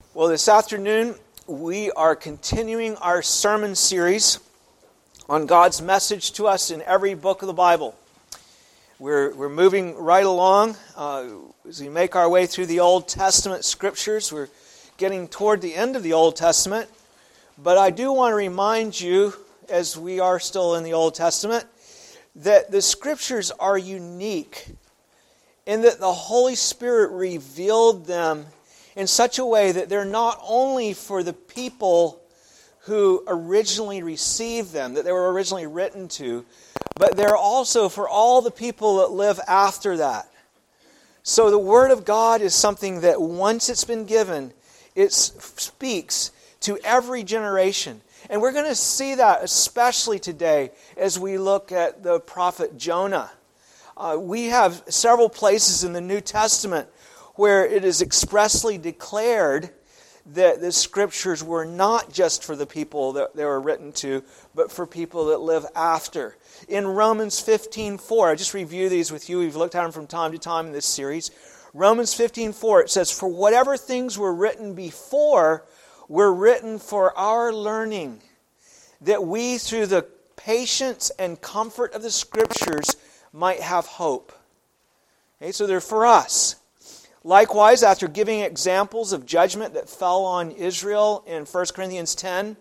Well, this afternoon we are continuing our sermon series on God's message to us in every book of the Bible. We're moving right along as we make our way through the Old Testament scriptures. We're getting toward the end of the Old Testament, but I do want to remind you, as we are still in the Old Testament, that the scriptures are unique in that the Holy Spirit revealed them in such a way that they're not only for the people who originally received them, that they were originally written to, but they're also for all the people that live after that. So the Word of God is something that once it's been given, it speaks to every generation. And we're going to see that especially today as we look at the prophet Jonah. We have several places in the New Testament where it is expressly declared that the Scriptures were not just for the people that they were written to, but for people that live after. In Romans 15:4, I just review these with you. We've looked at them from time to time in this series. Romans 15:4, it says, "For whatever things were written before were written for our learning, that we through the patience and comfort of the Scriptures might have hope." Okay, so they're for us. Likewise, after giving examples of judgment that fell on Israel in 1 Corinthians 10,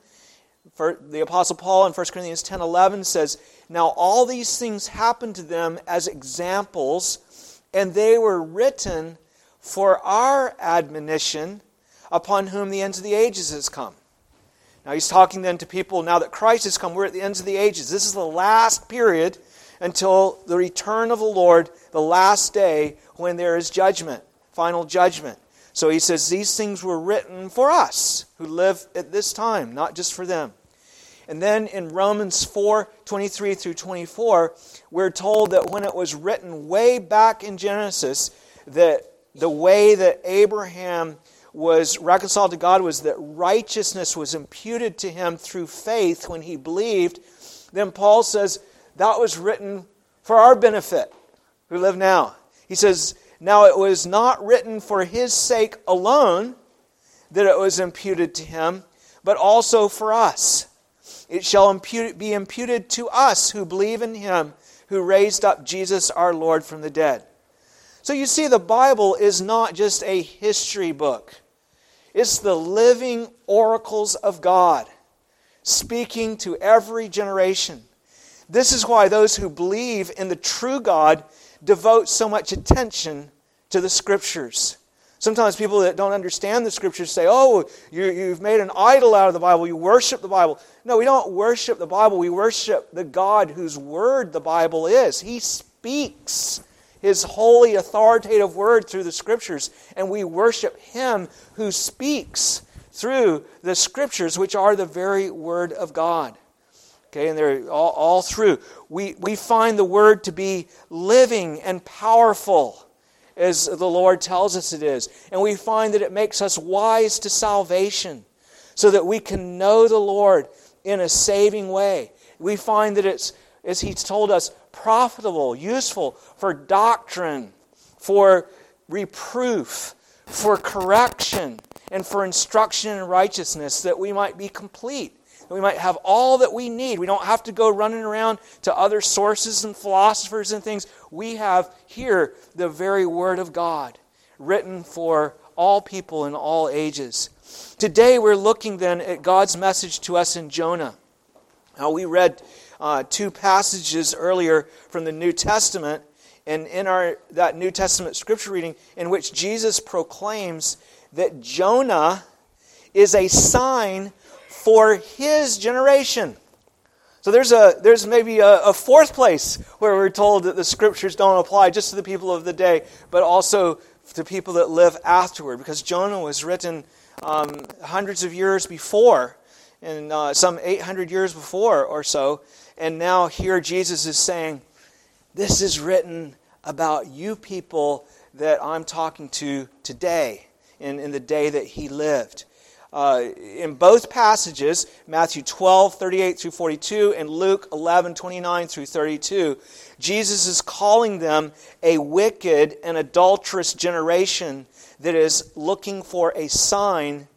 the Apostle Paul in 1 Corinthians 10:11 says, "Now all these things happened to them as examples, and they were written for our admonition, upon whom the ends of the ages has come." Now he's talking then to people, now that Christ has come, we're at the ends of the ages. This is the last period until the return of the Lord, the last day when there is judgment. Final judgment. So he says these things were written for us who live at this time, not just for them. And then in Romans 4:23 through 24, we're told that when it was written way back in Genesis, that the way that Abraham was reconciled to God was that righteousness was imputed to him through faith when he believed. Then Paul says that was written for our benefit who live now. He says, "Now it was not written for his sake alone that it was imputed to him, but also for us. It shall be imputed to us who believe in him who raised up Jesus our Lord from the dead." So you see, the Bible is not just a history book. It's the living oracles of God, speaking to every generation. This is why those who believe in the true God devote so much attention to the Scriptures. Sometimes people that don't understand the Scriptures say, "Oh, you've made an idol out of the Bible. You worship the Bible." No, we don't worship the Bible. We worship the God whose Word the Bible is. He speaks His holy, authoritative Word through the Scriptures, and we worship Him who speaks through the Scriptures, which are the very Word of God. Okay, and they're all through. We find the Word to be living and powerful, as the Lord tells us it is. And we find that it makes us wise to salvation, so that we can know the Lord in a saving way. We find that it's, as He's told us, profitable, useful for doctrine, for reproof, for correction, and for instruction in righteousness, that we might be complete. We might have all that we need. We don't have to go running around to other sources and philosophers and things. We have here the very Word of God, written for all people in all ages. Today we're looking then at God's message to us in Jonah. Now we read two passages earlier from the New Testament, and in that New Testament scripture reading, in which Jesus proclaims that Jonah is a sign for his generation. So there's maybe a fourth place where we're told that the Scriptures don't apply just to the people of the day, but also to people that live afterward, because Jonah was written hundreds of years before, and some 800 years before or so, and now here Jesus is saying, this is written about you people that I'm talking to today, in the day that he lived. In both passages, Matthew 12:38 through 42 and Luke 11:29 through 32, Jesus is calling them a wicked and adulterous generation that is looking for a sign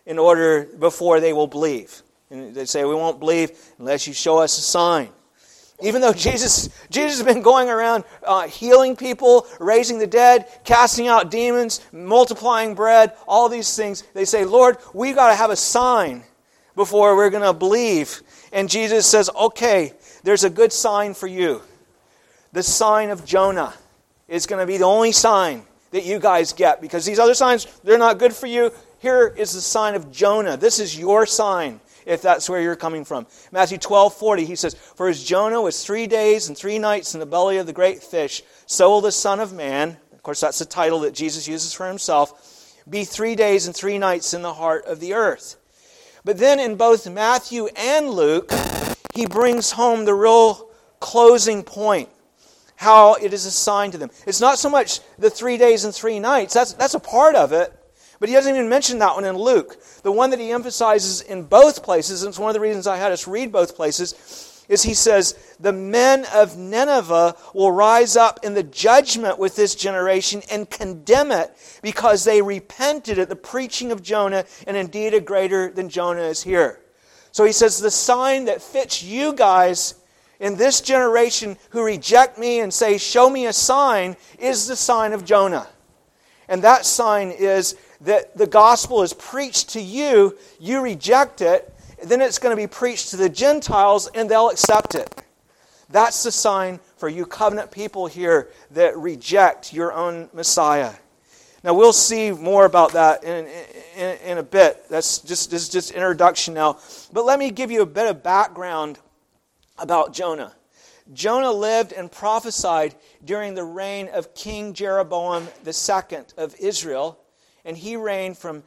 in order before they will believe. And they say, we won't believe unless you show us a sign. Even though Jesus has been going around healing people, raising the dead, casting out demons, multiplying bread, all these things, they say, Lord, we've got to have a sign before we're going to believe. And Jesus says, okay, there's a good sign for you. The sign of Jonah is going to be the only sign that you guys get, because these other signs, they're not good for you. Here is the sign of Jonah. This is your sign, if that's where you're coming from. Matthew 12:40, he says, for as Jonah was 3 days and 3 nights in the belly of the great fish, so will the Son of Man, of course that's the title that Jesus uses for himself, be 3 days and 3 nights in the heart of the earth. But then in both Matthew and Luke, he brings home the real closing point, how it is a sign to them. It's not so much the 3 days and 3 nights, that's a part of it, but he doesn't even mention that one in Luke. The one that he emphasizes in both places, and it's one of the reasons I had us read both places, is he says, the men of Nineveh will rise up in the judgment with this generation and condemn it because they repented at the preaching of Jonah, and indeed a greater than Jonah is here. So he says, the sign that fits you guys in this generation who reject me and say, show me a sign, is the sign of Jonah. And that sign is that the gospel is preached to you, you reject it, then it's going to be preached to the Gentiles and they'll accept it. That's the sign for you covenant people here that reject your own Messiah. Now we'll see more about that in a bit. That's just introduction now. But let me give you a bit of background about Jonah. Jonah lived and prophesied during the reign of King Jeroboam II of Israel, and he reigned from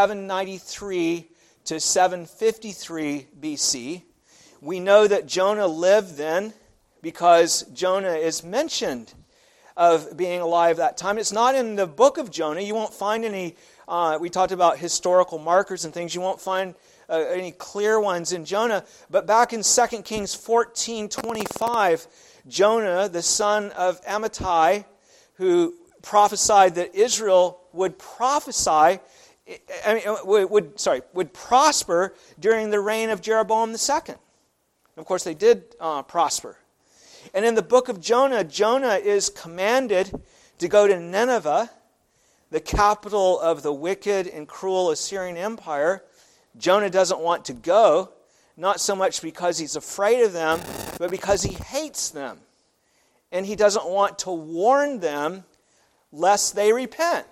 793 to 753 BC. We know that Jonah lived then because Jonah is mentioned of being alive that time. It's not in the book of Jonah. You won't find any, we talked about historical markers and things, you won't find any clear ones in Jonah. But back in 2 Kings 14:25, Jonah, the son of Amittai, who prophesied that Israel would prosper during the reign of Jeroboam II. Of course, they did prosper. And in the book of Jonah, Jonah is commanded to go to Nineveh, the capital of the wicked and cruel Assyrian Empire. Jonah doesn't want to go, not so much because he's afraid of them, but because he hates them. And he doesn't want to warn them lest they repent.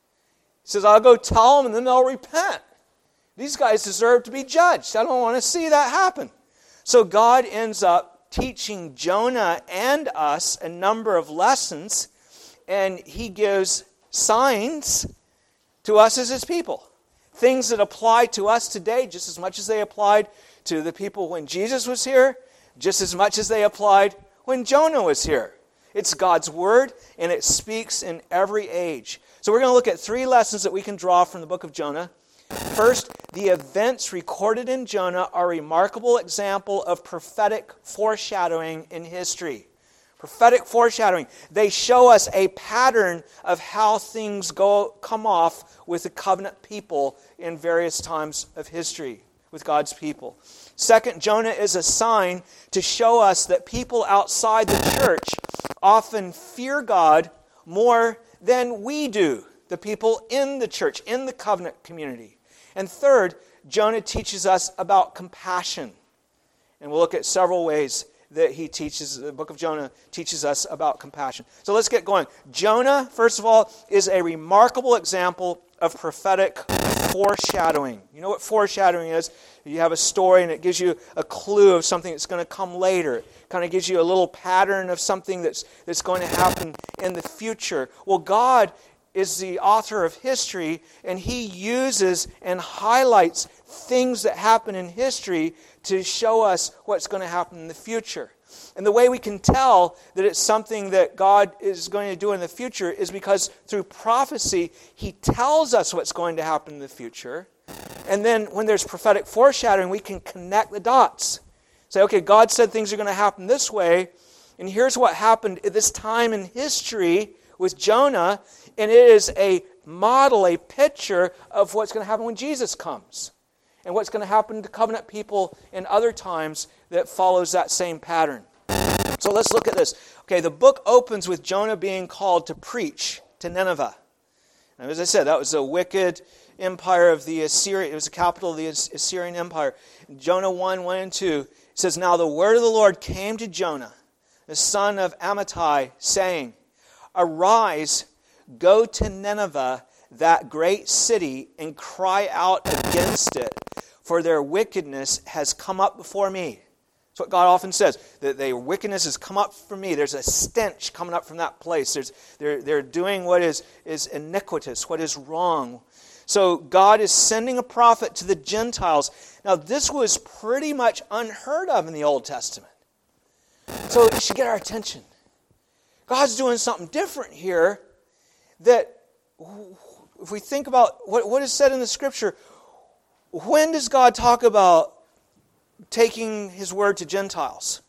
He says, I'll go tell them and then they'll repent. These guys deserve to be judged. I don't want to see that happen. So God ends up teaching Jonah and us a number of lessons, and he gives signs to us as his people. Things that apply to us today just as much as they applied to the people when Jesus was here, just as much as they applied when Jonah was here. It's God's Word, and it speaks in every age. So we're going to look at 3 lessons that we can draw from the book of Jonah. First, the events recorded in Jonah are a remarkable example of prophetic foreshadowing in history. Prophetic foreshadowing. They show us a pattern of how things come off with the covenant people in various times of history with God's people. Second, Jonah is a sign to show us that people outside the church often fear God more than we do, the people in the church, in the covenant community. And third, Jonah teaches us about compassion. And we'll look at several ways that the book of Jonah teaches us about compassion. So let's get going. Jonah, first of all, is a remarkable example of prophetic foreshadowing. You know what foreshadowing is? You have a story and it gives you a clue of something that's going to come later. It kind of gives you a little pattern of something that's going to happen in the future. Well, God is the author of history, and He uses and highlights things that happen in history to show us what's going to happen in the future. And the way we can tell that it's something that God is going to do in the future is because through prophecy, He tells us what's going to happen in the future. And then when there's prophetic foreshadowing, we can connect the dots. Say, okay, God said things are going to happen this way, and here's what happened at this time in history with Jonah, and it is a model, a picture of what's going to happen when Jesus comes and what's going to happen to covenant people in other times that follows that same pattern. So let's look at this. Okay, the book opens with Jonah being called to preach to Nineveh. And as I said, that was a wicked empire of the Assyrian. It was the capital of the Assyrian Empire. Jonah 1, 1 and 2 says, "Now the word of the Lord came to Jonah, the son of Amittai, saying, Arise, go to Nineveh, that great city, and cry out against it, for their wickedness has come up before me." That's what God often says, that their wickedness has come up from me. There's a stench coming up from that place. They're doing what is iniquitous, what is wrong. So God is sending a prophet to the Gentiles. Now this was pretty much unheard of in the Old Testament. So it should get our attention. God's doing something different here that, if we think about what is said in the Scripture, when does God talk about taking His word to Gentiles?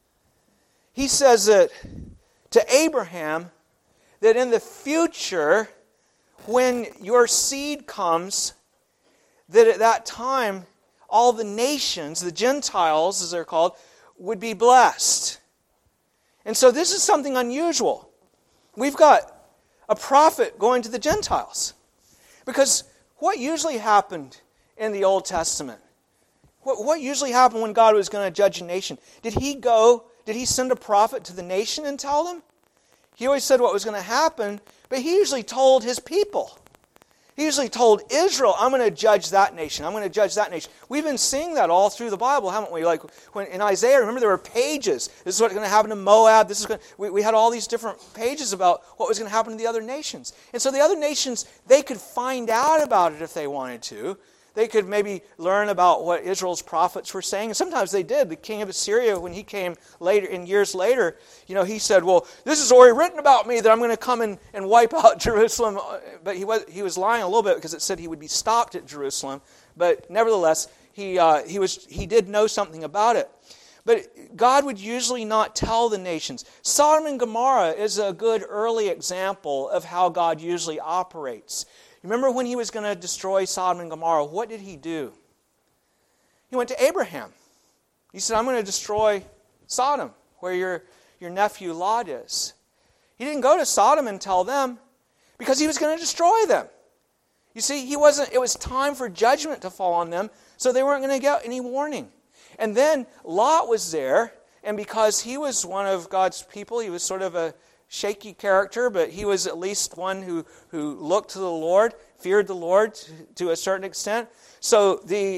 He says that to Abraham, that in the future, when your seed comes, that at that time, all the nations, the Gentiles as they're called, would be blessed. And so this is something unusual. We've got a prophet going to the Gentiles. Because what usually happened in the Old Testament? What usually happened when God was going to judge a nation? Did He send a prophet to the nation and tell them? He always said what was going to happen, but He usually told His people. He usually told Israel, I'm going to judge that nation. I'm going to judge that nation. We've been seeing that all through the Bible, haven't we? Like when in Isaiah, remember there were pages. This is what's going to happen to Moab. We had all these different pages about what was going to happen to the other nations. And so the other nations, they could find out about it if they wanted to. They could maybe learn about what Israel's prophets were saying. And sometimes they did. The king of Assyria, when he came years later, he said, well, this is already written about me that I'm going to come and wipe out Jerusalem. But he was lying a little bit because it said he would be stopped at Jerusalem. But nevertheless, he did know something about it. But God would usually not tell the nations. Sodom and Gomorrah is a good early example of how God usually operates. Remember when He was going to destroy Sodom and Gomorrah, what did He do? He went to Abraham. He said, I'm going to destroy Sodom, where your nephew Lot is. He didn't go to Sodom and tell them, because He was going to destroy them. You see, it was time for judgment to fall on them, so they weren't going to get any warning. And then Lot was there, and because he was one of God's people, he was sort of a shaky character, but he was at least one who looked to the Lord, feared the Lord to a certain extent. So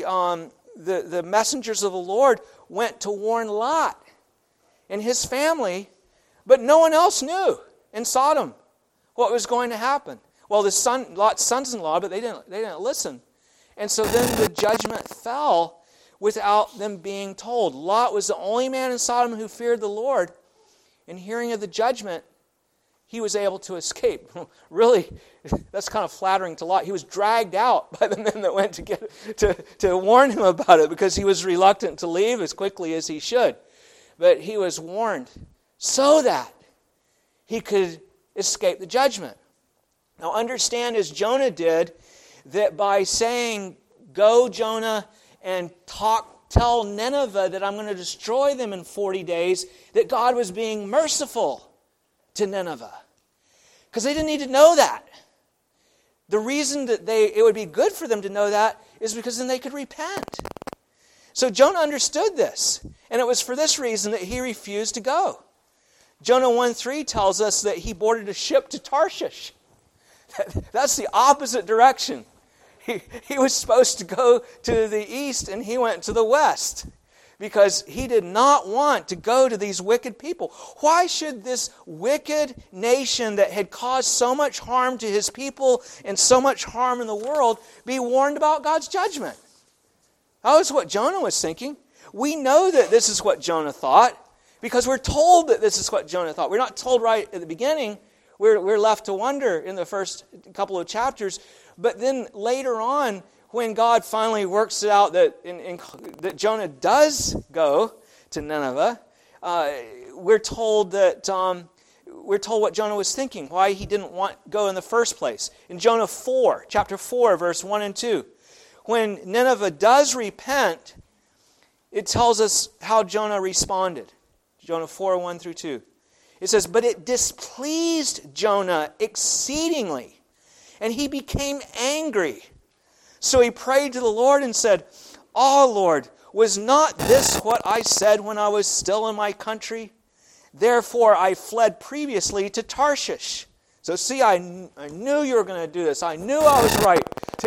the messengers of the Lord went to warn Lot and his family, but no one else knew in Sodom what was going to happen. Well, Lot's sons-in-law, but they didn't listen. And so then the judgment fell without them being told. Lot was the only man in Sodom who feared the Lord. And hearing of the judgment, he was able to escape. Really, that's kind of flattering to Lot. He was dragged out by the men that went to warn him about it because he was reluctant to leave as quickly as he should. But he was warned so that he could escape the judgment. Now understand, as Jonah did, that by saying, go Jonah and tell Nineveh that I'm going to destroy them in 40 days, that God was being merciful to Nineveh. Because they didn't need to know that. The reason that it would be good for them to know that is because then they could repent. So Jonah understood this. And it was for this reason that he refused to go. Jonah 1:3 tells us that he boarded a ship to Tarshish. That's the opposite direction. He was supposed to go to the east and he went to the west. Because he did not want to go to these wicked people. Why should this wicked nation that had caused so much harm to his people and so much harm in the world be warned about God's judgment? That was what Jonah was thinking. We know that this is what Jonah thought because we're told that this is what Jonah thought. We're not told right at the beginning. We're left to wonder in the first couple of chapters. But then later on, when God finally works it out that Jonah does go to Nineveh, we're told that we're told what Jonah was thinking, why he didn't want to go in the first place. In Jonah 4, chapter 4, verse 1 and 2, when Nineveh does repent, it tells us how Jonah responded. Jonah 4, 1 through 2. It says, "But it displeased Jonah exceedingly, and he became angry. So he prayed to the Lord and said, 'Oh Lord, was not this what I said when I was still in my country? Therefore I fled previously to Tarshish.'" So see, I knew you were going to do this. I knew I was right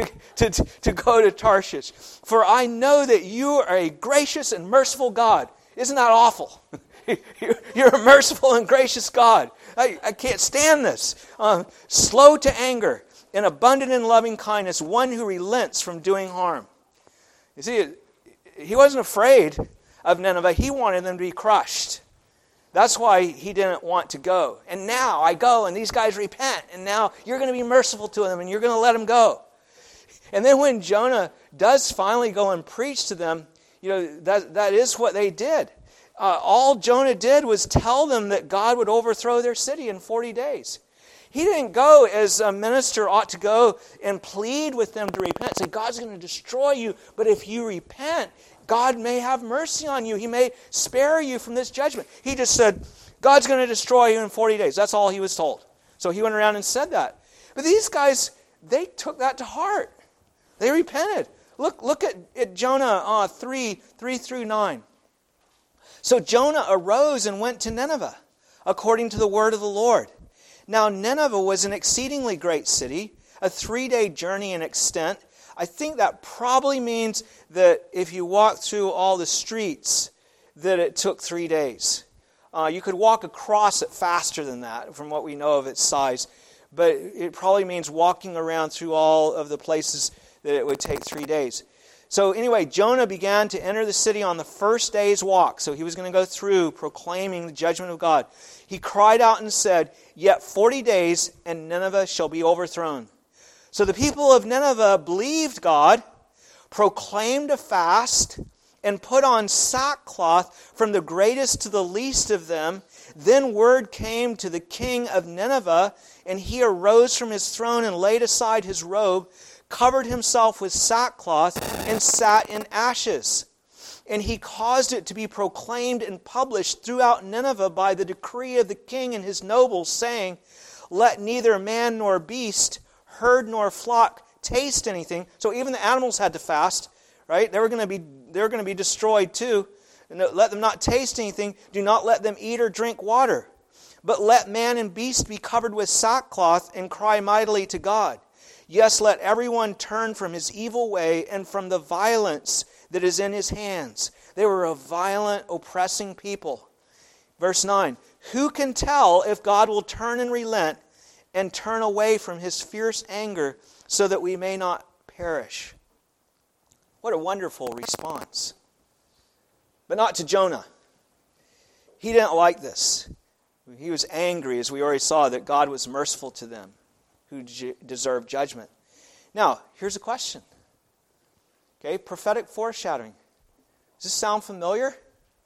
to go to Tarshish. "For I know that you are a gracious and merciful God." Isn't that awful? You're a merciful and gracious God. I can't stand this. "Slow to anger and abundant in loving kindness, one who relents from doing harm." You see, he wasn't afraid of Nineveh. He wanted them to be crushed. That's why he didn't want to go. And now I go and these guys repent. And now you're going to be merciful to them and you're going to let them go. And then when Jonah does finally go and preach to them, that is what they did. All Jonah did was tell them that God would overthrow their city in 40 days. He didn't go as a minister ought to go and plead with them to repent. Say, God's going to destroy you, but if you repent, God may have mercy on you. He may spare you from this judgment. He just said, God's going to destroy you in 40 days. That's all he was told. So he went around and said that. But these guys, they took that to heart. They repented. Look at Jonah 3 through 9. "So Jonah arose and went to Nineveh, according to the word of the Lord. Now Nineveh was an exceedingly great city, a 3-day journey in extent." I think that probably means that if you walk through all the streets, that it took 3 days. You could walk across it faster than that, from what we know of its size. But it probably means walking around through all of the places that it would take 3 days. So anyway, Jonah began to enter the city on the first day's walk. So he was going to go through proclaiming the judgment of God. He cried out and said, "Yet 40 days and Nineveh shall be overthrown." So the people of Nineveh believed God, proclaimed a fast, and put on sackcloth from the greatest to the least of them. Then word came to the king of Nineveh, and he arose from his throne and laid aside his robe, covered himself with sackcloth, and sat in ashes. And he caused it to be proclaimed and published throughout Nineveh by the decree of the king and his nobles, saying, "Let neither man nor beast, herd nor flock taste anything." So even the animals had to fast, right? They were going to be destroyed too. And let them not taste anything. Do not let them eat or drink water. But let man and beast be covered with sackcloth and cry mightily to God. Yes, let everyone turn from his evil way and from the violence that is in his hands. They were a violent, oppressing people. Verse 9, "Who can tell if God will turn and relent and turn away from his fierce anger so that we may not perish?" What a wonderful response. But not to Jonah. He didn't like this. He was angry, as we already saw, that God was merciful to them who deserve judgment. Now, here's a question. Okay, prophetic foreshadowing. Does this sound familiar?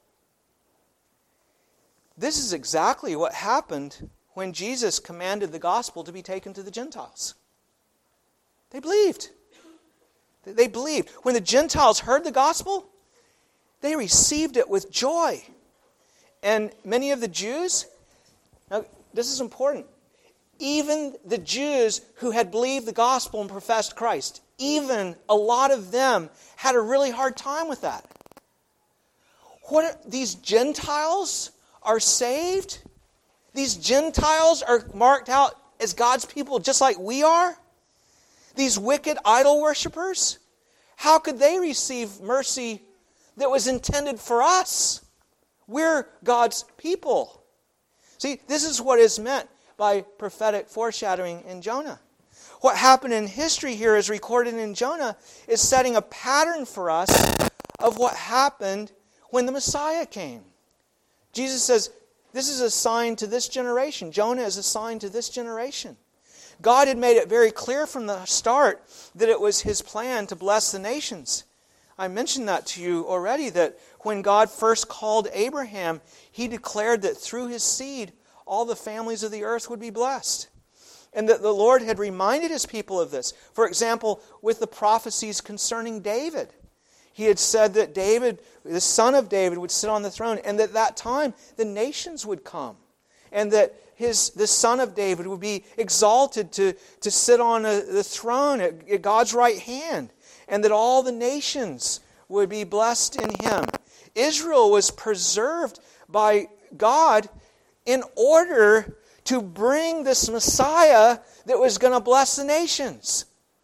This is exactly what happened when Jesus commanded the gospel to be taken to the Gentiles. They believed. They believed. When the Gentiles heard the gospel, they received it with joy. And many of the Jews, now this is important, even the Jews who had believed the gospel and professed Christ, even a lot of them had a really hard time with that. These Gentiles are saved? These Gentiles are marked out as God's people just like we are? These wicked idol worshippers? How could they receive mercy that was intended for us? We're God's people. See, this is what is meant by prophetic foreshadowing in Jonah. What happened in history here is recorded in Jonah is setting a pattern for us of what happened when the Messiah came. Jesus says, this is a sign to this generation. Jonah is a sign to this generation. God had made it very clear from the start that it was his plan to bless the nations. I mentioned that to you already, that when God first called Abraham, he declared that through his seed, all the families of the earth would be blessed. And that the Lord had reminded His people of this. For example, with the prophecies concerning David. He had said that David, the son of David, would sit on the throne, and at that time the nations would come. And that the son of David would be exalted to sit on the throne at God's right hand. And that all the nations would be blessed in him. Israel was preserved by God in order to bring this Messiah that was going to bless the nations.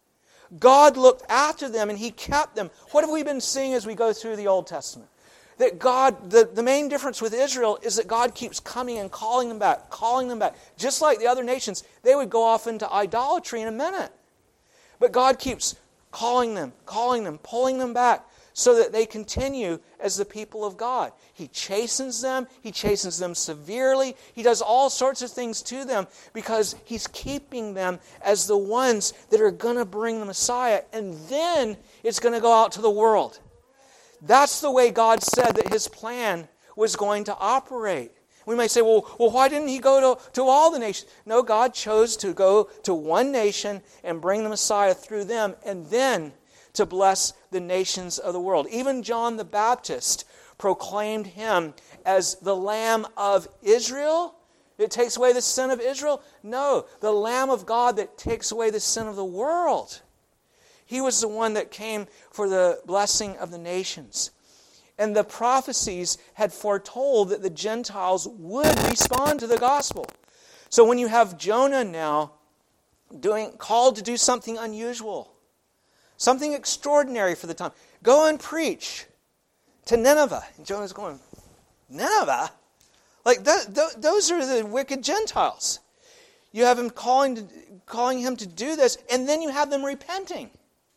God looked after them and He kept them. What have we been seeing as we go through the Old Testament? That God, the main difference with Israel is that God keeps coming and calling them back. Just like the other nations, they would go off into idolatry in a minute. But God keeps calling them, pulling them back so that they continue as the people of God. He chastens them severely. He does all sorts of things to them because He's keeping them as the ones that are going to bring the Messiah, and then it's going to go out to the world. That's the way God said that His plan was going to operate. We may say, well, why didn't He go to all the nations? No, God chose to go to one nation and bring the Messiah through them, and then to bless the nations of the world. Even John the Baptist proclaimed Him as the Lamb of Israel. It takes away the sin of Israel? No, the Lamb of God that takes away the sin of the world. He was the one that came for the blessing of the nations. And the prophecies had foretold that the Gentiles would respond to the gospel. So when you have Jonah now called to do something unusual, something extraordinary for the time, go and preach to Nineveh. And Jonah's going, Nineveh? Like those are the wicked Gentiles. You have him calling him to do this, and then you have them repenting.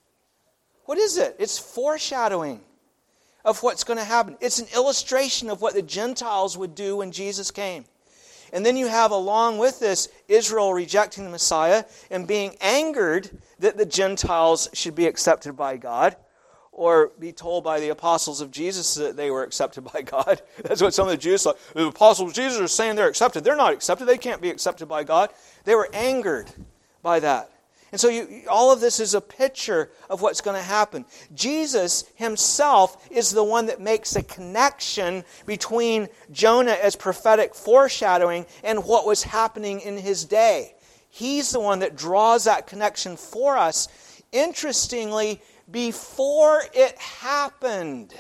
What is it? It's foreshadowing of what's going to happen. It's an illustration of what the Gentiles would do when Jesus came. And then you have, along with this, Israel rejecting the Messiah and being angered that the Gentiles should be accepted by God, or be told by the apostles of Jesus that they were accepted by God. That's what some of the Jews thought. The apostles of Jesus are saying they're accepted. They're not accepted. They can't be accepted by God. They were angered by that. And so all of this is a picture of what's going to happen. Jesus Himself is the one that makes a connection between Jonah as prophetic foreshadowing and what was happening in his day. He's the one that draws that connection for us. Interestingly, before it happened,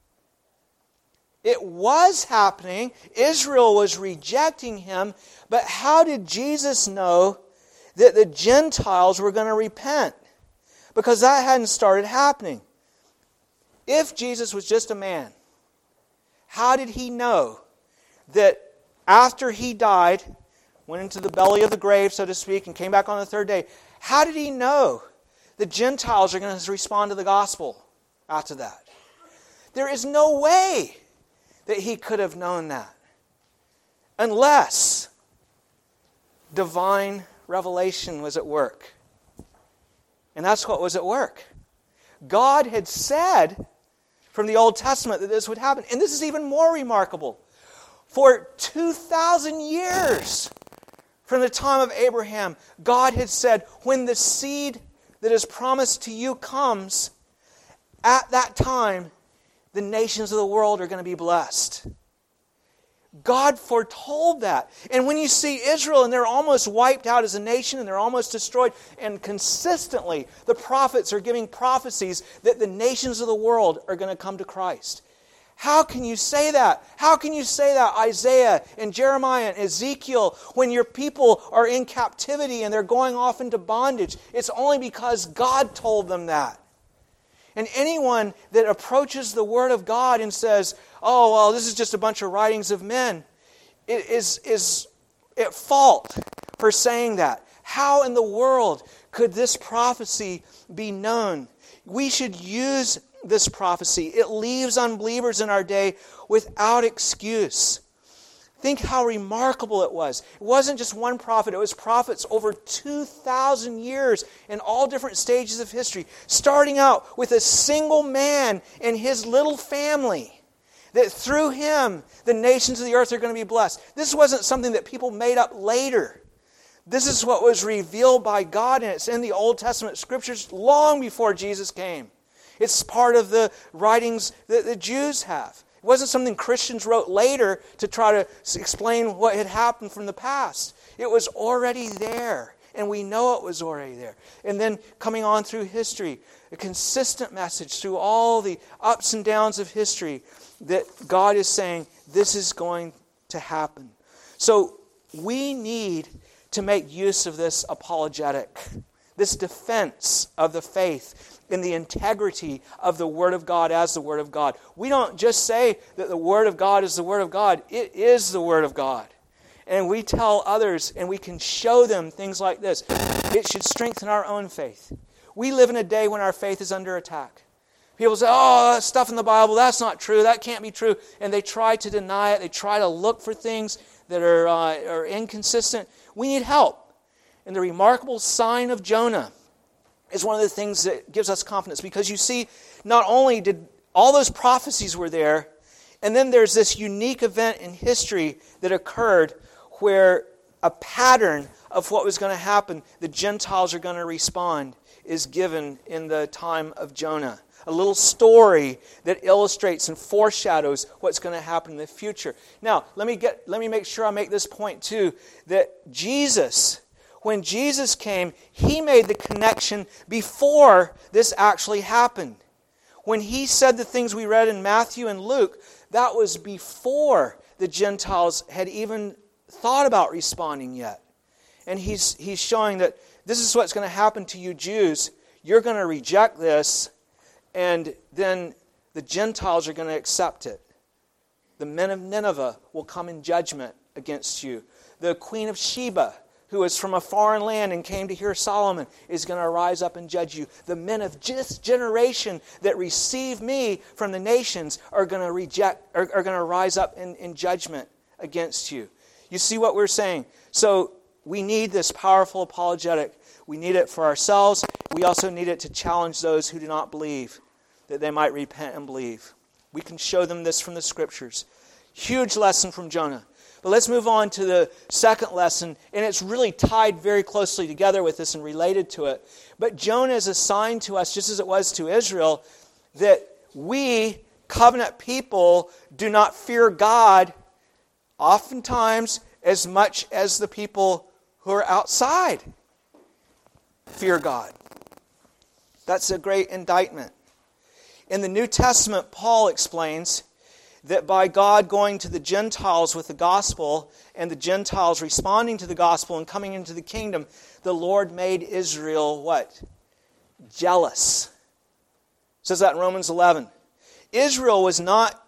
it was happening. Israel was rejecting Him. But how did Jesus know that the Gentiles were going to repent? Because that hadn't started happening. If Jesus was just a man, how did He know that after He died, went into the belly of the grave, so to speak, and came back on the third day, how did He know the Gentiles are going to respond to the gospel after that? There is no way that He could have known that unless divine revelation was at work. And that's what was at work. God had said from the Old Testament that this would happen. And this is even more remarkable. For 2,000 years from the time of Abraham, God had said, when the seed that is promised to you comes, at that time, the nations of the world are going to be blessed. God foretold that. And when you see Israel and they're almost wiped out as a nation and they're almost destroyed, and consistently the prophets are giving prophecies that the nations of the world are going to come to Christ. How can you say that? How can you say that, Isaiah and Jeremiah and Ezekiel, when your people are in captivity and they're going off into bondage? It's only because God told them that. And anyone that approaches the Word of God and says, oh, well, this is just a bunch of writings of men, is at fault for saying that. How in the world could this prophecy be known? We should use this prophecy. It leaves unbelievers in our day without excuse. Think how remarkable it was. It wasn't just one prophet. It was prophets over 2,000 years in all different stages of history, starting out with a single man and his little family. That through him, the nations of the earth are going to be blessed. This wasn't something that people made up later. This is what was revealed by God, and it's in the Old Testament scriptures long before Jesus came. It's part of the writings that the Jews have. It wasn't something Christians wrote later to try to explain what had happened from the past. It was already there, and we know it was already there. And then coming on through history, a consistent message through all the ups and downs of history that God is saying, this is going to happen. So we need to make use of this apologetic, this defense of the faith in the integrity of the Word of God as the Word of God. We don't just say that the Word of God is the Word of God. It is the Word of God. And we tell others, and we can show them things like this. It should strengthen our own faith. We live in a day when our faith is under attack. People say, oh, that stuff in the Bible, that's not true, that can't be true. And they try to deny it. They try to look for things that are inconsistent. We need help. And the remarkable sign of Jonah is one of the things that gives us confidence. Because you see, not only did all those prophecies were there, and then there's this unique event in history that occurred where a pattern of what was going to happen, the Gentiles are going to respond, is given in the time of Jonah. A little story that illustrates and foreshadows what's going to happen in the future. Now, let me make sure I make this point too, that Jesus, when Jesus came, He made the connection before this actually happened. When He said the things we read in Matthew and Luke, that was before the Gentiles had even thought about responding yet. And He's showing that this is what's going to happen to you Jews. You're going to reject this, and then the Gentiles are going to accept it. The men of Nineveh will come in judgment against you. The Queen of Sheba, who is from a foreign land and came to hear Solomon, is going to rise up and judge you. The men of this generation that receive me from the nations are going to rise up in judgment against you. You see what we're saying? So we need this powerful apologetic. We need it for ourselves. We also need it to challenge those who do not believe, that they might repent and believe. We can show them this from the Scriptures. Huge lesson from Jonah. But let's move on to the second lesson, and it's really tied very closely together with this and related to it. But Jonah is a sign to us, just as it was to Israel, that we, covenant people, do not fear God oftentimes as much as the people who are outside fear God. That's a great indictment. In the New Testament, Paul explains that by God going to the Gentiles with the gospel and the Gentiles responding to the gospel and coming into the kingdom, the Lord made Israel what? Jealous. It says that in Romans 11. Israel was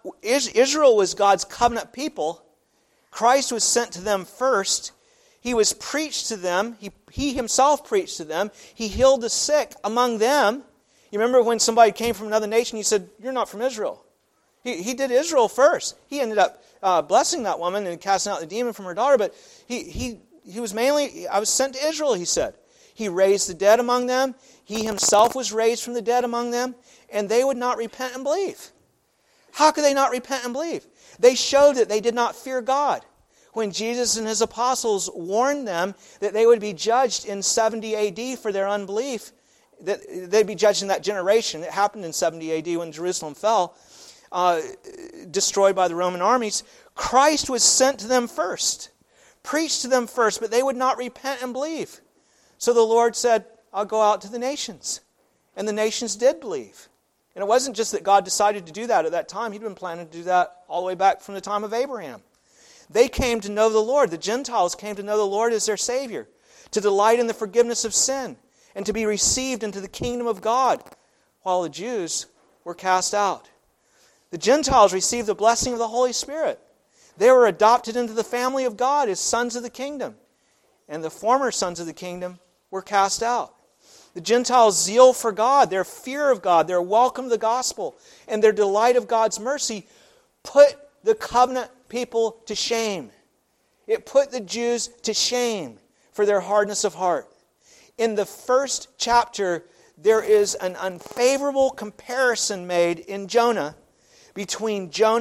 God's covenant people. Christ was sent to them first. He was preached to them. He himself preached to them. He healed the sick among them. You remember when somebody came from another nation, he said, "You're not from Israel." He did Israel first. He ended up blessing that woman and casting out the demon from her daughter, but he was mainly, I was sent to Israel, he said. He raised the dead among them. He himself was raised from the dead among them, and they would not repent and believe. How could they not repent and believe? They showed that they did not fear God. When Jesus and his apostles warned them that they would be judged in 70 AD for their unbelief, that they'd be judged in that generation. It happened in 70 AD when Jerusalem fell, destroyed by the Roman armies. Christ was sent to them first, preached to them first, but they would not repent and believe. So the Lord said, I'll go out to the nations. And the nations did believe. And it wasn't just that God decided to do that at that time. He'd been planning to do that all the way back from the time of Abraham. They came to know the Lord. The Gentiles came to know the Lord as their Savior, to delight in the forgiveness of sin, and to be received into the kingdom of God, while the Jews were cast out. The Gentiles received the blessing of the Holy Spirit. They were adopted into the family of God as sons of the kingdom. And the former sons of the kingdom were cast out. The Gentiles' zeal for God, their fear of God, their welcome to the gospel, and their delight of God's mercy put the covenant people to shame. It put the Jews to shame for their hardness of heart. In the first chapter, there is an unfavorable comparison made in Jonah between Jonah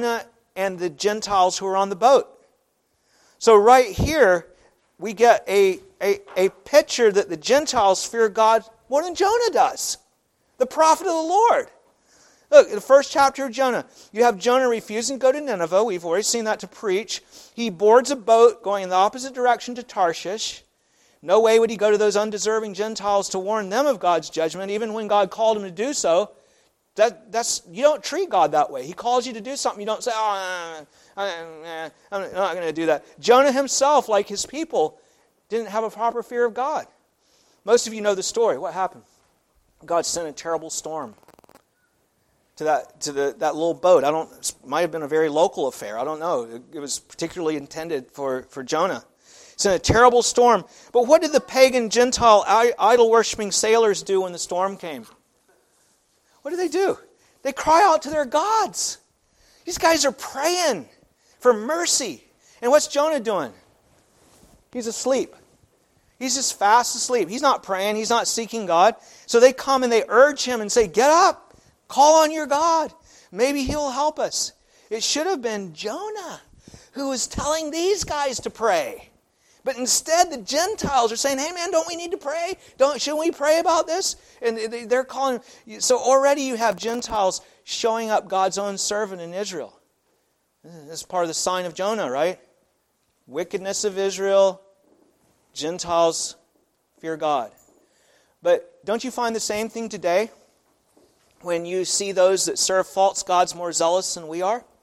and the Gentiles who were on the boat. So right here, we get a picture that the Gentiles fear God more than Jonah does, the prophet of the Lord. Look, in the first chapter of Jonah, you have Jonah refusing to go to Nineveh. We've already seen that to preach. He boards a boat going in the opposite direction to Tarshish. No way would he go to those undeserving Gentiles to warn them of God's judgment, even when God called him to do so. You don't treat God that way. He calls you to do something. You don't say, I'm not going to do that. Jonah himself, like his people, didn't have a proper fear of God. Most of you know the story. What happened? God sent a terrible storm to that little boat. It might have been a very local affair. I don't know. It was particularly intended for Jonah. It's in a terrible storm. But what did the pagan Gentile idol-worshipping sailors do when the storm came? What do? They cry out to their gods. These guys are praying for mercy. And what's Jonah doing? He's asleep. He's just fast asleep. He's not praying. He's not seeking God. So they come and they urge him and say, get up. Call on your God. Maybe he'll help us. It should have been Jonah who was telling these guys to pray. But instead, the Gentiles are saying, hey man, don't we need to pray? Shouldn't we pray about this? And they're calling. So already you have Gentiles showing up God's own servant in Israel. This is part of the sign of Jonah, right? Wickedness of Israel, Gentiles fear God. But don't you find the same thing today when you see those that serve false gods more zealous than we are?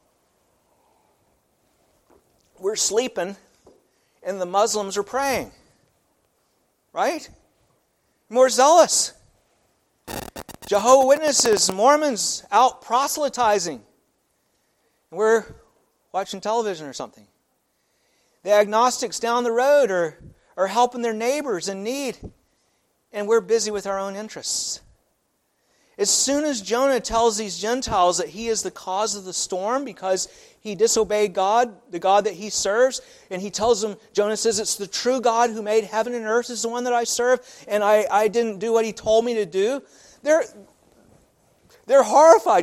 We're sleeping and the Muslims are praying. Right? More zealous. Jehovah's Witnesses, Mormons out proselytizing. We're watching television or something. The agnostics down the road are helping their neighbors in need. And we're busy with our own interests. As soon as Jonah tells these Gentiles that he is the cause of the storm because he disobeyed God, the God that he serves, and he tells them, Jonah says, it's the true God who made heaven and earth is the one that I serve, and I didn't do what he told me to do. They're horrified.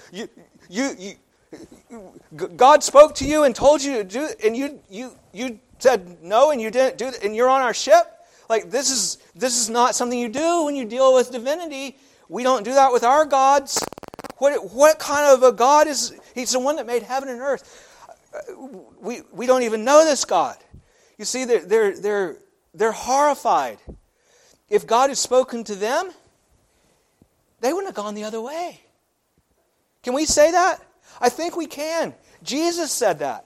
God spoke to you and told you to do it, and you said no, and you didn't do it, and you're on our ship? Like, this is not something you do when you deal with divinity. We don't do that with our gods. What kind of a God is? He's the one that made heaven and earth. We don't even know this God. You see, they're horrified. If God had spoken to them, they wouldn't have gone the other way. Can we say that? I think we can. Jesus said that.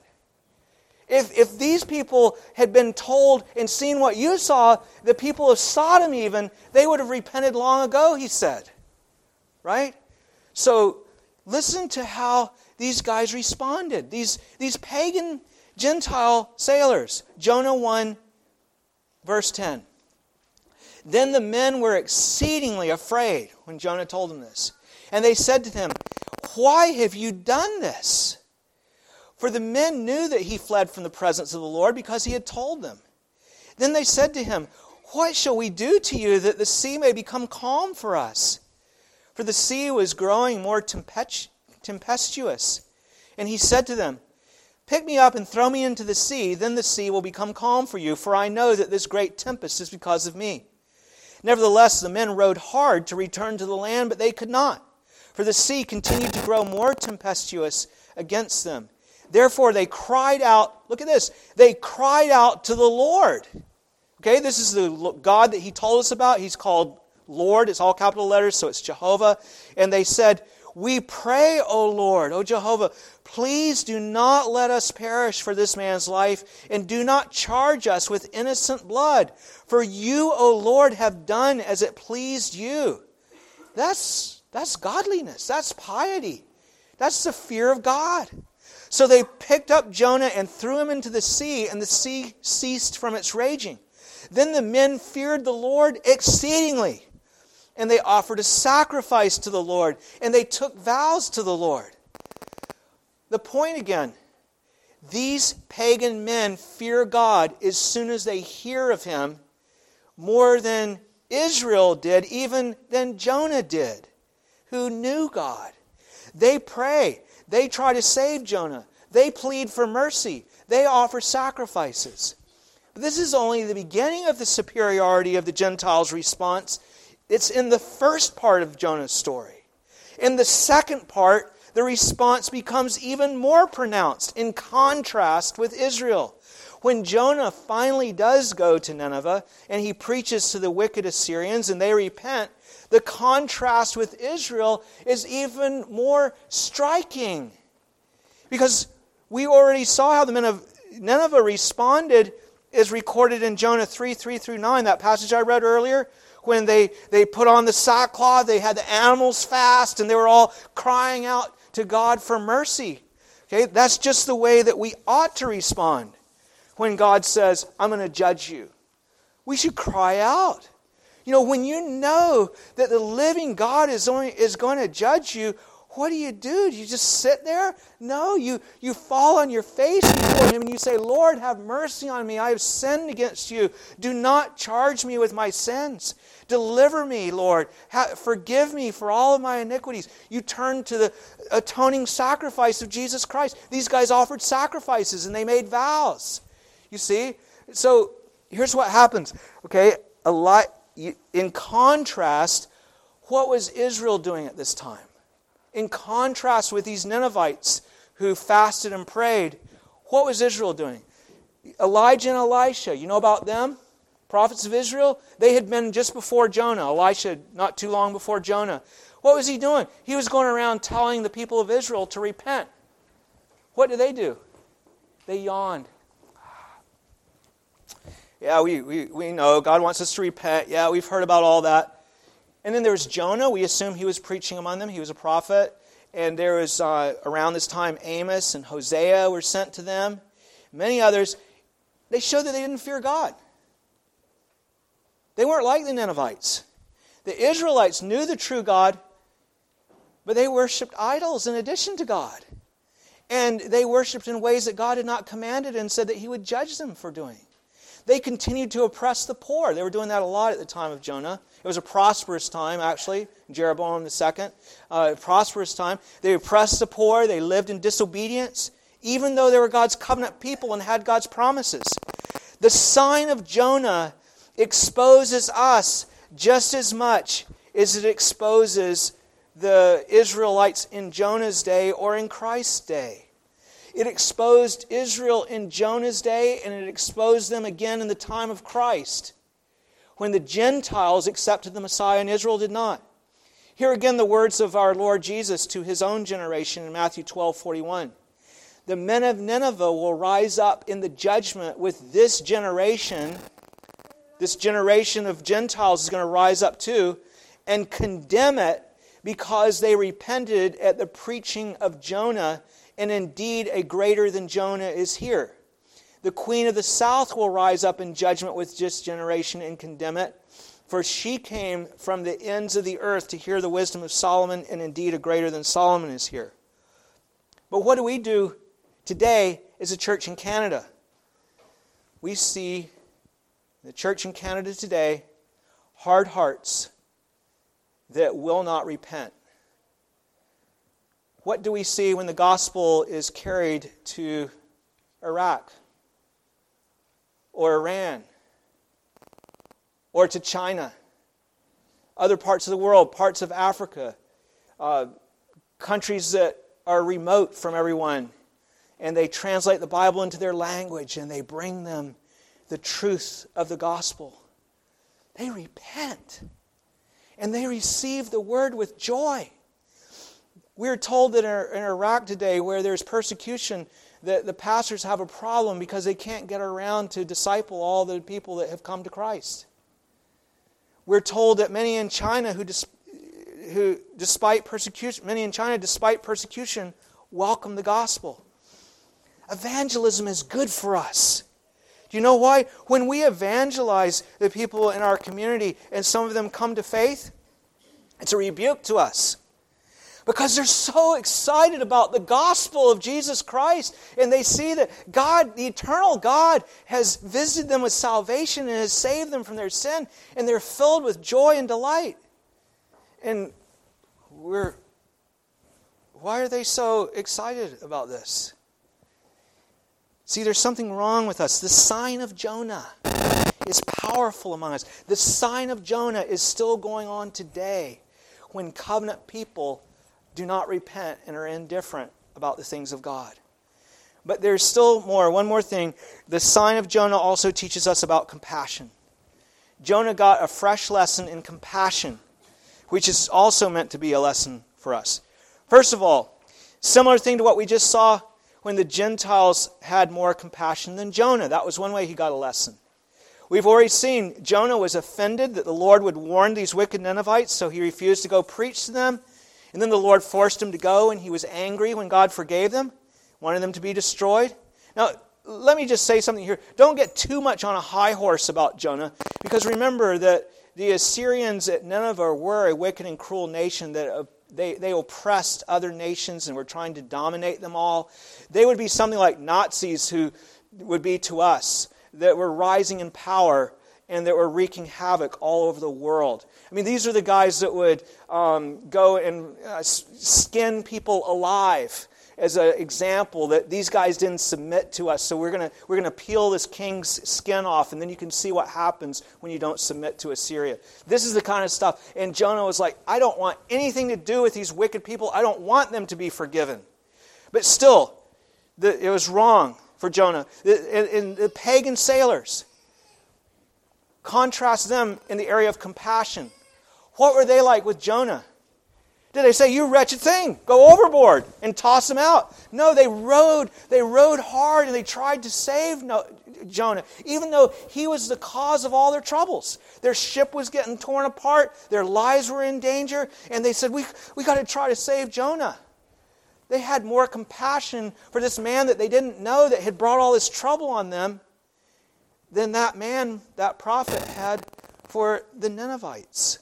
If these people had been told and seen what you saw, the people of Sodom even, they would have repented long ago, he said. Right? So listen to how these guys responded. These pagan Gentile sailors. Jonah 1, verse 10. Then the men were exceedingly afraid when Jonah told them this. And they said to him, why have you done this? For the men knew that he fled from the presence of the Lord because he had told them. Then they said to him, what shall we do to you that the sea may become calm for us? For the sea was growing more tempestuous. And he said to them, pick me up and throw me into the sea, then the sea will become calm for you, for I know that this great tempest is because of me. Nevertheless, the men rowed hard to return to the land, but they could not, for the sea continued to grow more tempestuous against them. Therefore they cried out, look at this, they cried out to the Lord. Okay, this is the God that he told us about. He's called Lord. It's all capital letters, so it's Jehovah. And they said, we pray, O Lord, O Jehovah, please do not let us perish for this man's life, and do not charge us with innocent blood. For you, O Lord, have done as it pleased you. That's godliness. That's piety. That's the fear of God. So they picked up Jonah and threw him into the sea, and the sea ceased from its raging. Then the men feared the Lord exceedingly, and they offered a sacrifice to the Lord, and they took vows to the Lord. The point again, these pagan men fear God as soon as they hear of him more than Israel did, even than Jonah did, who knew God. They pray. They try to save Jonah. They plead for mercy. They offer sacrifices. But this is only the beginning of the superiority of the Gentiles' response. It's in the first part of Jonah's story. In the second part, the response becomes even more pronounced in contrast with Israel. When Jonah finally does go to Nineveh and he preaches to the wicked Assyrians and they repent, the contrast with Israel is even more striking. Because we already saw how the men of Nineveh responded, is recorded in Jonah 3:3-9, that passage I read earlier, when they put on the sackcloth, they had the animals fast, and they were all crying out to God for mercy. Okay, that's just the way that we ought to respond when God says, I'm going to judge you. We should cry out. You know, when you know that the living God is going to judge you, what do? Do you just sit there? No, you fall on your face before Him and you say, Lord, have mercy on me. I have sinned against you. Do not charge me with my sins. Deliver me, Lord. Forgive me for all of my iniquities. You turn to the atoning sacrifice of Jesus Christ. These guys offered sacrifices and they made vows. You see? So here's what happens. Okay, in contrast, what was Israel doing at this time? In contrast with these Ninevites who fasted and prayed, what was Israel doing? Elijah and Elisha, you know about them? Prophets of Israel? They had been just before Jonah. Elisha not too long before Jonah. What was he doing? He was going around telling the people of Israel to repent. What did? They yawned. Yeah, we know God wants us to repent. Yeah, we've heard about all that. And then there was Jonah. We assume he was preaching among them. He was a prophet. And there was, around this time, Amos and Hosea were sent to them. Many others. They showed that they didn't fear God. They weren't like the Ninevites. The Israelites knew the true God, but they worshipped idols in addition to God. And they worshipped in ways that God had not commanded and said that He would judge them for doing. They continued to oppress the poor. They were doing that a lot at the time of Jonah. It was a prosperous time, actually, Jeroboam II. A prosperous time. They oppressed the poor. They lived in disobedience, even though they were God's covenant people and had God's promises. The sign of Jonah exposes us just as much as it exposes the Israelites in Jonah's day or in Christ's day. It exposed Israel in Jonah's day, and it exposed them again in the time of Christ, when the Gentiles accepted the Messiah and Israel did not. Here again the words of our Lord Jesus to His own generation in Matthew 12:41. The men of Nineveh will rise up in the judgment with this generation. This generation of Gentiles is going to rise up too and condemn it because they repented at the preaching of Jonah. And indeed, a greater than Jonah is here. The queen of the south will rise up in judgment with this generation and condemn it. For she came from the ends of the earth to hear the wisdom of Solomon, and indeed a greater than Solomon is here. But what do we do today as a church in Canada? We see the church in Canada today, hard hearts that will not repent. What do we see when the gospel is carried to Iraq or Iran or to China, other parts of the world, parts of Africa, countries that are remote from everyone, and they translate the Bible into their language and they bring them the truth of the gospel? They repent and they receive the word with joy. We're told that in Iraq today, where there's persecution, that the pastors have a problem because they can't get around to disciple all the people that have come to Christ. We're told that many in China despite persecution, welcome the gospel. Evangelism is good for us. Do you know why? When we evangelize the people in our community and some of them come to faith, it's a rebuke to us. Because they're so excited about the gospel of Jesus Christ. And they see that God, the eternal God, has visited them with salvation and has saved them from their sin. And they're filled with joy and delight. And why are they so excited about this? See, there's something wrong with us. The sign of Jonah is powerful among us. The sign of Jonah is still going on today when covenant people do not repent and are indifferent about the things of God. But there's still more. One more thing. The sign of Jonah also teaches us about compassion. Jonah got a fresh lesson in compassion, which is also meant to be a lesson for us. First of all, similar thing to what we just saw when the Gentiles had more compassion than Jonah. That was one way he got a lesson. We've already seen Jonah was offended that the Lord would warn these wicked Ninevites, so he refused to go preach to them. And then the Lord forced him to go, and he was angry when God forgave them, wanted them to be destroyed. Now, let me just say something here. Don't get too much on a high horse about Jonah, because remember that the Assyrians at Nineveh were a wicked and cruel nation that they oppressed other nations and were trying to dominate them all. They would be something like Nazis who would be to us, that were rising in power and that were wreaking havoc all over the world. I mean, these are the guys that would go and skin people alive as an example that these guys didn't submit to us. So we're gonna peel this king's skin off, and then you can see what happens when you don't submit to Assyria. This is the kind of stuff. And Jonah was like, I don't want anything to do with these wicked people. I don't want them to be forgiven. But still, it was wrong for Jonah. And the pagan sailors, contrast them in the area of compassion. What were they like with Jonah? Did they say, you wretched thing, go overboard and toss him out? No, they rowed hard and they tried to save Jonah, even though he was the cause of all their troubles. Their ship was getting torn apart, their lives were in danger, and they said, we got to try to save Jonah. They had more compassion for this man that they didn't know that had brought all this trouble on them than that man, that prophet, had for the Ninevites.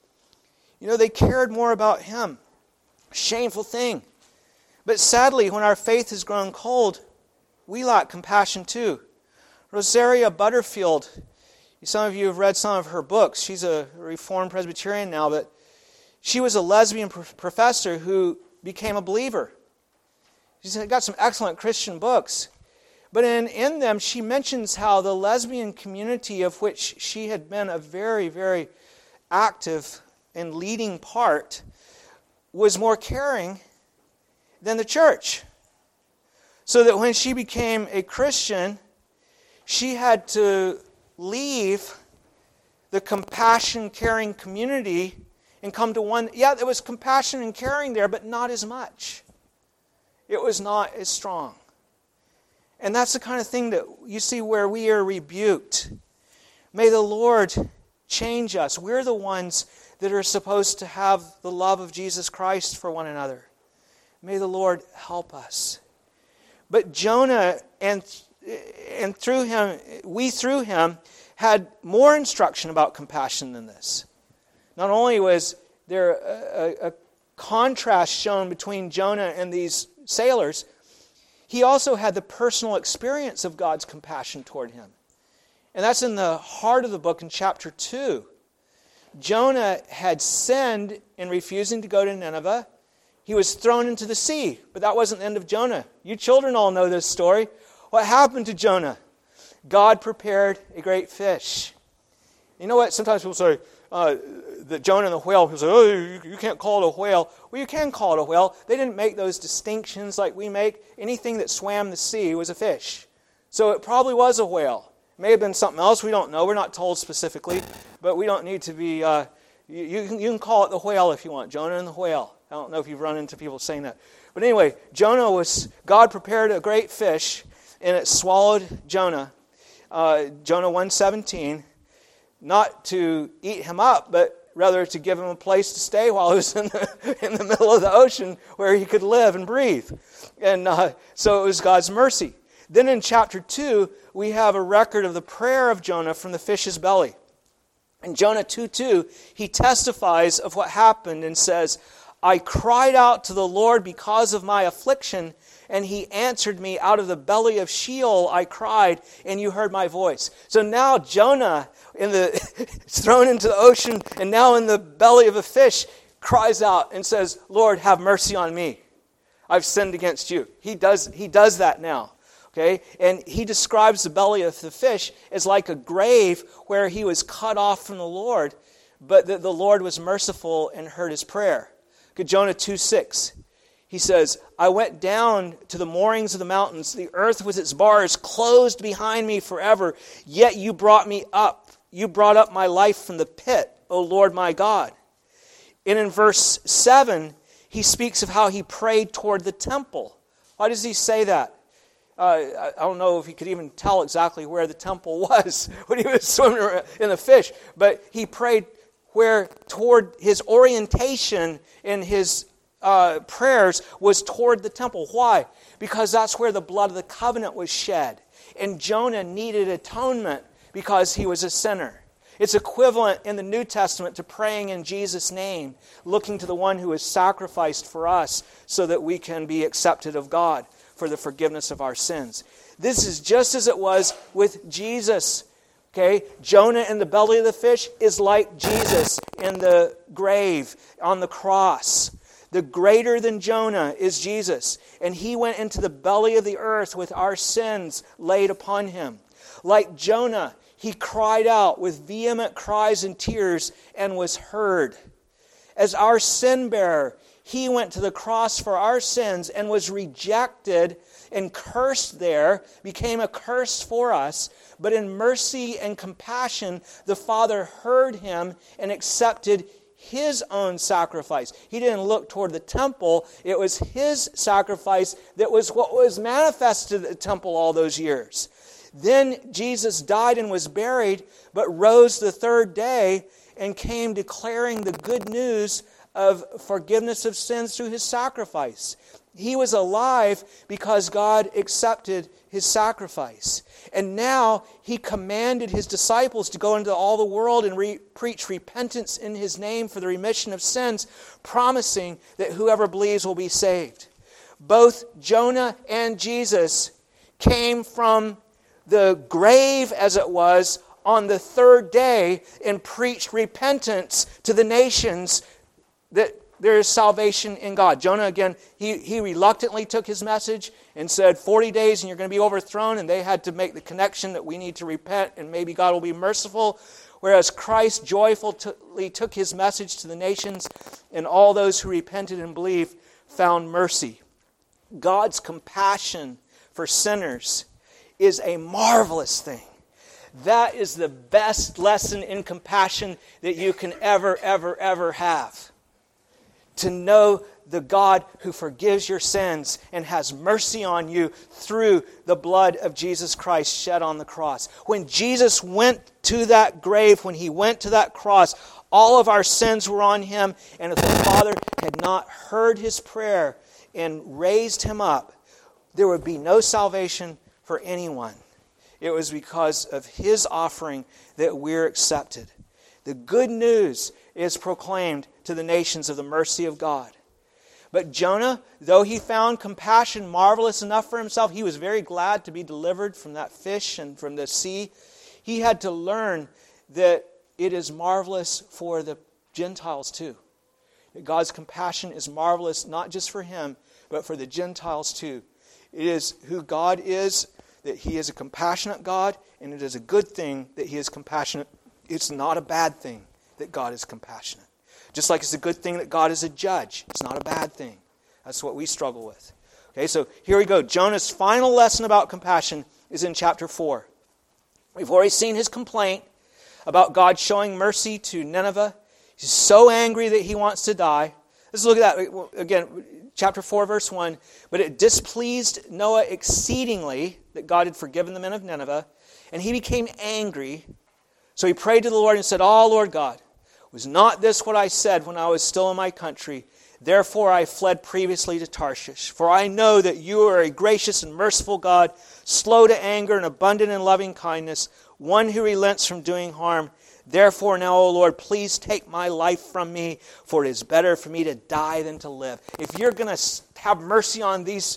You know, they cared more about him. Shameful thing. But sadly, when our faith has grown cold, we lack compassion too. Rosaria Butterfield, some of you have read some of her books. She's a Reformed Presbyterian now, but she was a lesbian professor who became a believer. She's got some excellent Christian books. But in them, she mentions how the lesbian community, of which she had been a very, very active and leading part, was more caring than the church. So that when she became a Christian, she had to leave the compassion, caring community and come to one. Yeah, there was compassion and caring there, but not as much. It was not as strong. And that's the kind of thing that you see where we are rebuked. May the Lord change us. We're the ones that are supposed to have the love of Jesus Christ for one another. May the Lord help us. But Jonah, and through him, had more instruction about compassion than this. Not only was there a contrast shown between Jonah and these sailors, he also had the personal experience of God's compassion toward him. And that's in the heart of the book in chapter 2. Jonah had sinned in refusing to go to Nineveh. He was thrown into the sea, but that wasn't the end of Jonah. You children all know this story. What happened to Jonah? God prepared a great fish. You know what? Sometimes people say, that Jonah and the whale, people say, oh, you can't call it a whale. Well, you can call it a whale. They didn't make those distinctions like we make. Anything that swam the sea was a fish. So it probably was a whale. It may have been something else. We don't know. We're not told specifically. But we don't need to be... You can call it the whale if you want. Jonah and the whale. I don't know if you've run into people saying that. But anyway, God prepared a great fish, and it swallowed Jonah. Jonah 1:17. Not to eat him up, but rather to give him a place to stay while he was in the middle of the ocean where he could live and breathe. And so it was God's mercy. Then in chapter 2, we have a record of the prayer of Jonah from the fish's belly. In Jonah 2:2, he testifies of what happened and says, I cried out to the Lord because of my affliction, and he answered me. Out of the belly of Sheol I cried, and you heard my voice. So now Jonah, thrown into the ocean, and now in the belly of a fish, cries out and says, Lord, have mercy on me. I've sinned against you. He does that now. Okay? And he describes the belly of the fish as like a grave where he was cut off from the Lord, but that the Lord was merciful and heard his prayer. Okay, Jonah 2:6. He says, I went down to the moorings of the mountains. The earth with its bars closed behind me forever. Yet you brought me up. You brought up my life from the pit, O Lord my God. And in verse 7, he speaks of how he prayed toward the temple. Why does he say that? I don't know if he could even tell exactly where the temple was when he was swimming in the fish. But he prayed where toward his orientation in his prayers was toward the temple. Why? Because that's where the blood of the covenant was shed. And Jonah needed atonement because he was a sinner. It's equivalent in the New Testament to praying in Jesus' name, looking to the one who is sacrificed for us so that we can be accepted of God for the forgiveness of our sins. This is just as it was with Jesus. Okay, Jonah in the belly of the fish is like Jesus in the grave on the cross. The greater than Jonah is Jesus, and he went into the belly of the earth with our sins laid upon him. Like Jonah, he cried out with vehement cries and tears and was heard. As our sin bearer, he went to the cross for our sins and was rejected and cursed there, became a curse for us. But in mercy and compassion, the Father heard him and accepted his own sacrifice. He didn't look toward the temple. It was his sacrifice that was what was manifested at the temple all those years. Then Jesus died and was buried, but rose the third day and came declaring the good news of forgiveness of sins through his sacrifice. He was alive because God accepted his sacrifice. And now he commanded his disciples to go into all the world and preach repentance in his name for the remission of sins, promising that whoever believes will be saved. Both Jonah and Jesus came from the grave, as it was, on the third day and preached repentance to the nations that there is salvation in God. Jonah, again, he reluctantly took his message and said, 40 days and you're going to be overthrown, and they had to make the connection that we need to repent and maybe God will be merciful. Whereas Christ joyfully took his message to the nations, and all those who repented and believed found mercy. God's compassion for sinners is a marvelous thing. That is the best lesson in compassion that you can ever have. To know the God who forgives your sins and has mercy on you through the blood of Jesus Christ shed on the cross. When Jesus went to that grave, when he went to that cross, all of our sins were on him, and if the Father had not heard his prayer and raised him up, there would be no salvation for anyone. It was because of his offering that we're accepted. The good news is proclaimed to the nations of the mercy of God. But Jonah, though he found compassion marvelous enough for himself, he was very glad to be delivered from that fish and from the sea. He had to learn that it is marvelous for the Gentiles too. That God's compassion is marvelous not just for him, but for the Gentiles too. It is who God is, that he is a compassionate God, and it is a good thing that he is compassionate. It's not a bad thing that God is compassionate. Just like it's a good thing that God is a judge. It's not a bad thing. That's what we struggle with. Okay, so here we go. Jonah's final lesson about compassion is in chapter 4. We've already seen his complaint about God showing mercy to Nineveh. He's so angry that he wants to die. Let's look at that again. Chapter 4, verse 1. But it displeased Noah exceedingly that God had forgiven the men of Nineveh, and he became angry. So he prayed to the Lord and said, "Oh, Lord God, was not this what I said when I was still in my country? Therefore I fled previously to Tarshish. For I know that you are a gracious and merciful God, slow to anger and abundant in loving kindness, one who relents from doing harm. Therefore now, O Lord, please take my life from me, for it is better for me to die than to live." If you're going to have mercy on these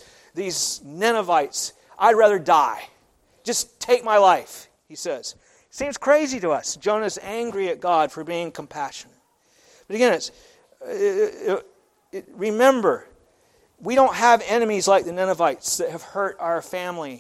Ninevites, I'd rather die. Just take my life, he says. Seems crazy to us. Jonah's angry at God for being compassionate. But again, remember, we don't have enemies like the Ninevites that have hurt our family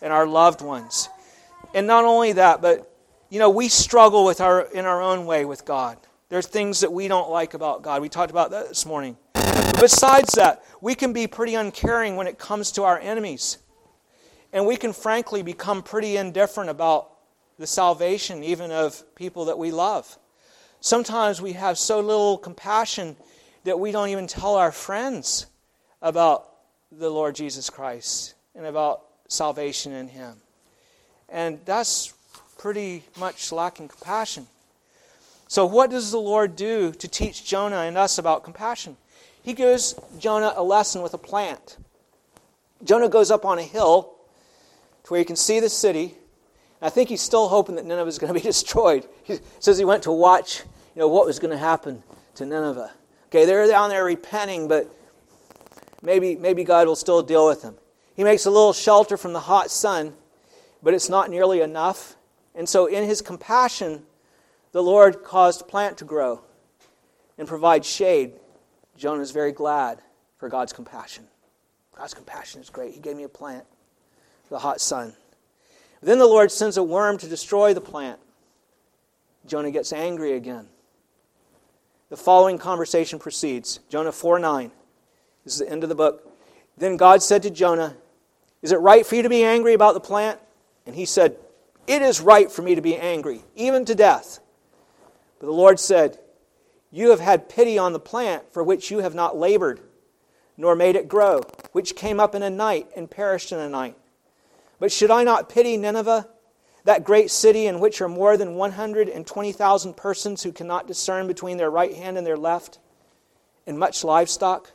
and our loved ones. And not only that, but we struggle in our own way with God. There's things that we don't like about God. We talked about that this morning. But besides that, we can be pretty uncaring when it comes to our enemies. And we can frankly become pretty indifferent about the salvation even of people that we love. Sometimes we have so little compassion that we don't even tell our friends about the Lord Jesus Christ and about salvation in Him. And that's pretty much lacking compassion. So what does the Lord do to teach Jonah and us about compassion? He gives Jonah a lesson with a plant. Jonah goes up on a hill to where you can see the city. And I think he's still hoping that Nineveh is going to be destroyed. He says he went to watch, what was going to happen to Nineveh. Okay, they're down there repenting, but maybe God will still deal with them. He makes a little shelter from the hot sun, but it's not nearly enough. And so in His compassion, the Lord caused a plant to grow and provide shade. Jonah is very glad for God's compassion. God's compassion is great. He gave me a plant for the hot sun. Then the Lord sends a worm to destroy the plant. Jonah gets angry again. The following conversation proceeds. Jonah 4:9. This is the end of the book. Then God said to Jonah, "Is it right for you to be angry about the plant?" And he said, "It is right for me to be angry, even to death." But the Lord said, "You have had pity on the plant for which you have not labored, nor made it grow, which came up in a night and perished in a night. But should I not pity Nineveh, that great city in which are more than 120,000 persons who cannot discern between their right hand and their left, and much livestock?"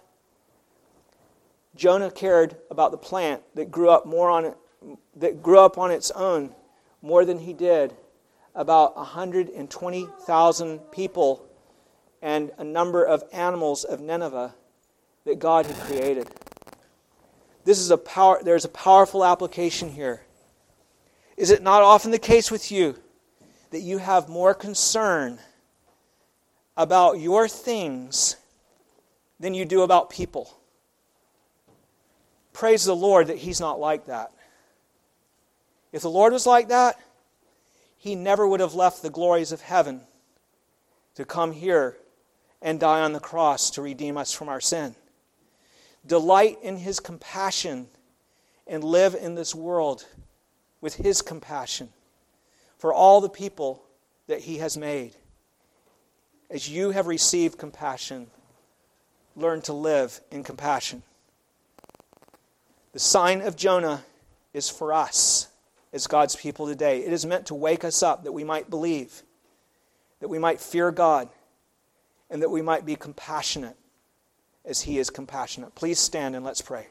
Jonah cared about the plant that grew up on its own more than he did about 120,000 people and a number of animals of Nineveh that God had created. There's a powerful application here. Is it not often the case with you that you have more concern about your things than you do about people? Praise the Lord that He's not like that. If the Lord was like that, He never would have left the glories of heaven to come here and die on the cross to redeem us from our sin. Delight in His compassion and live in this world with His compassion for all the people that He has made. As you have received compassion, learn to live in compassion. The sign of Jonah is for us as God's people today. It is meant to wake us up that we might believe, that we might fear God, and that we might be compassionate as He is compassionate. Please stand and let's pray.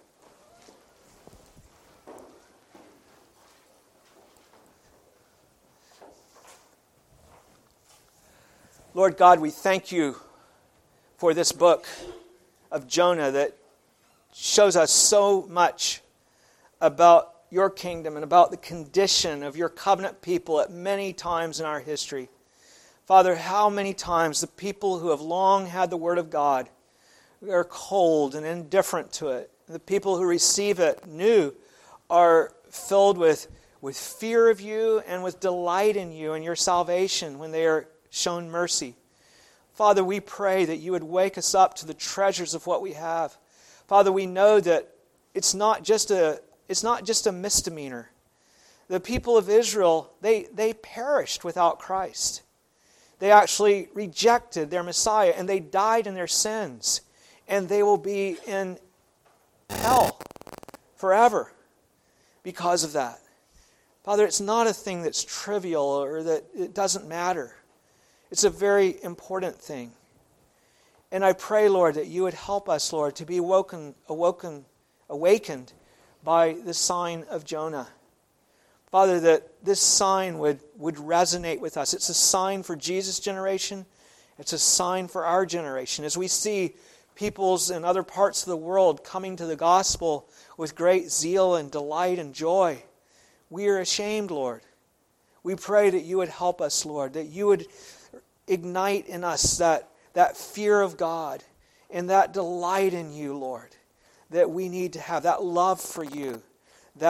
Lord God, we thank You for this book of Jonah that shows us so much about Your kingdom and about the condition of Your covenant people at many times in our history. Father, how many times the people who have long had the Word of God are cold and indifferent to it. The people who receive it new are filled with fear of You and with delight in You and Your salvation when they are shown mercy. Father, we pray that You would wake us up to the treasures of what we have. Father, we know that it's not just a misdemeanor. The people of Israel, they perished without Christ. They actually rejected their Messiah and they died in their sins. And they will be in hell forever because of that. Father, it's not a thing that's trivial or that it doesn't matter. It's a very important thing. And I pray, Lord, that You would help us, Lord, to be awakened by the sign of Jonah. Father, that this sign would resonate with us. It's a sign for Jesus' generation. It's a sign for our generation. As we see peoples in other parts of the world coming to the gospel with great zeal and delight and joy, we are ashamed, Lord. We pray that You would help us, Lord, that You would ignite in us that fear of God and that delight in You, Lord, that we need to have, that love for You, that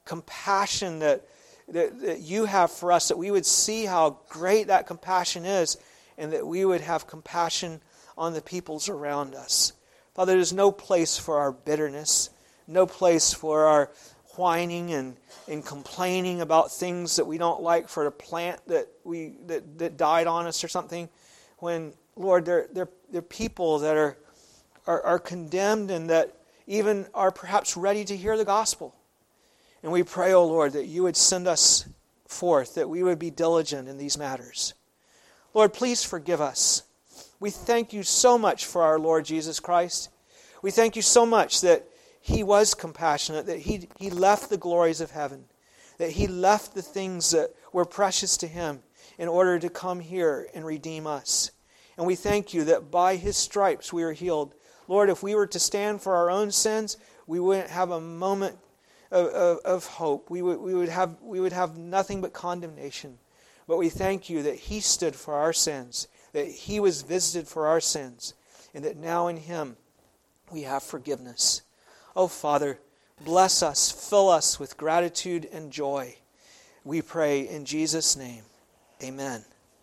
compassion that you have for us, that we would see how great that compassion is, and that we would have compassion on the peoples around us. Father, there's no place for our bitterness, no place for our whining and complaining about things that we don't like, for a plant that died on us or something. When, Lord, they're people that are condemned and that even are perhaps ready to hear the gospel. And we pray, O Lord, that you would send us forth, that we would be diligent in these matters. Lord, please forgive us. We thank you so much for our Lord Jesus Christ. We thank you so much that He was compassionate, that He left the glories of heaven, that He left the things that were precious to Him in order to come here and redeem us. And we thank you that by His stripes we are healed. Lord, if we were to stand for our own sins, we wouldn't have a moment of hope. We would have nothing but condemnation. But we thank you that He stood for our sins, that He was visited for our sins, and that now in Him we have forgiveness. Oh, Father, bless us, fill us with gratitude and joy. We pray in Jesus' name. Amen.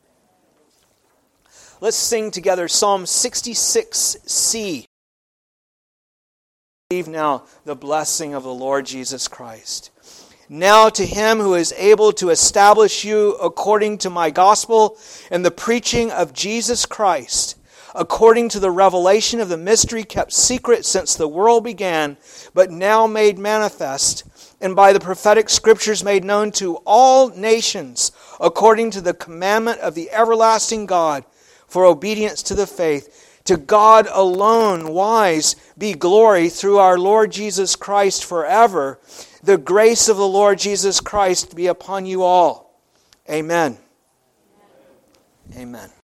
Let's sing together Psalm 66C. Receive now the blessing of the Lord Jesus Christ. Now to Him who is able to establish you according to my gospel and the preaching of Jesus Christ, according to the revelation of the mystery kept secret since the world began, but now made manifest, and by the prophetic scriptures made known to all nations, according to the commandment of the everlasting God, for obedience to the faith. To God alone wise be glory through our Lord Jesus Christ forever. The grace of the Lord Jesus Christ be upon you all. Amen. Amen.